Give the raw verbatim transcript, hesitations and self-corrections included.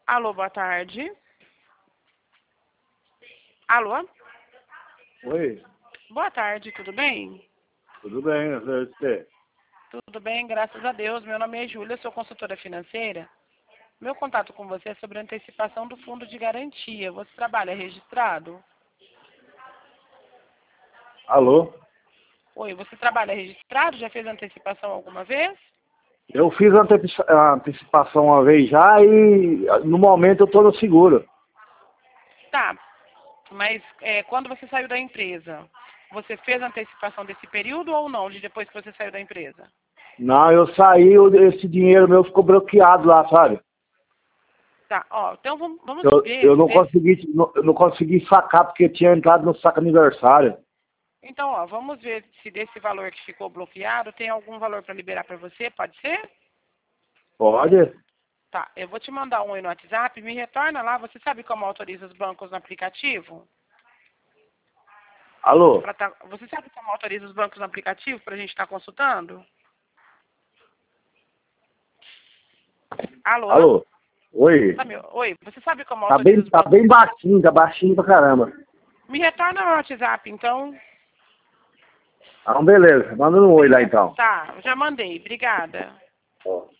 Alô, boa tarde. Alô? Oi, Boa tarde, tudo bem? tudo bem, você? Tudo bem, graças a Deus. Meu nome é Júlia, sou consultora financeira. Meu contato com você é sobre a antecipação do fundo de garantia. Você trabalha registrado? Alô? Oi, você trabalha registrado? Já fez antecipação alguma vez? Eu fiz a antecipa- a antecipação uma vez já e no momento eu estou no seguro. Tá, mas é, quando você saiu da empresa, você fez a antecipação desse período ou não, de depois que você saiu da empresa? Não, eu saí, eu- esse dinheiro meu ficou bloqueado lá, sabe? Tá, ó, então vamos, vamos Eu, ver eu se não desse... consegui, não, eu não consegui sacar porque tinha entrado no saco aniversário. Então, ó, vamos ver se desse valor que ficou bloqueado tem algum valor para liberar para você, pode ser? Pode? Tá, eu vou te mandar um aí no WhatsApp, me retorna lá, você sabe como autoriza os bancos no aplicativo? Alô? Pra tá- você sabe como autoriza os bancos no aplicativo para a gente estar consultando? Alô? Alô? Oi? Tá, meu? Oi, você sabe como Tá autoriza bem, os tá bancos? bem baixinho, tá baixinho pra caramba. Me retorna no WhatsApp, então. Ah, beleza, manda um oi lá então. Tá, já mandei, obrigada. Ó.